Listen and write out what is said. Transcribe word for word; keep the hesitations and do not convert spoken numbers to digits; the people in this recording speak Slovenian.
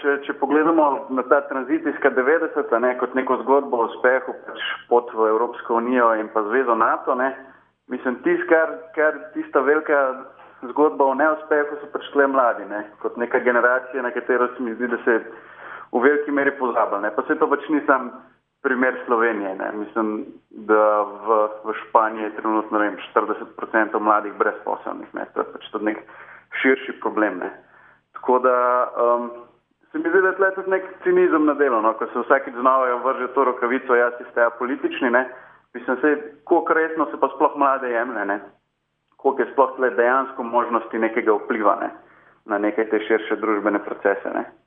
če, če pogledamo na ta tranzicijska devetdeseta, ne, kot neko zgodbo o uspehu, pač pot v Evropsko unijo in pa zvezo NATO, ne, mislim, tist, kar, kar tista velika zgodba o neuspehu so pač tle mladi, ne, kot neka generacija, na katero se mi zdi, da se v veliki meri pozabil, ne, pa se to pač ni sam primer Slovenije, ne, mislim, da v, v Španiji je trenutno, ne vem, štirideset procentov mladih brezposelnih, ne, to je pač to nek širši problem, ne. Tako da um, se mi zdi, da je tle tudi nek cinizem na delu, no, ko se vsakič znova vrže to rokavico, jaz si ste politični, ne, mislim, se, koliko resno se pa sploh mlade jemlje, ne, koliko je sploh tle dejansko možnosti nekega vpliva, ne, na nekaj te širše družbene procese, ne.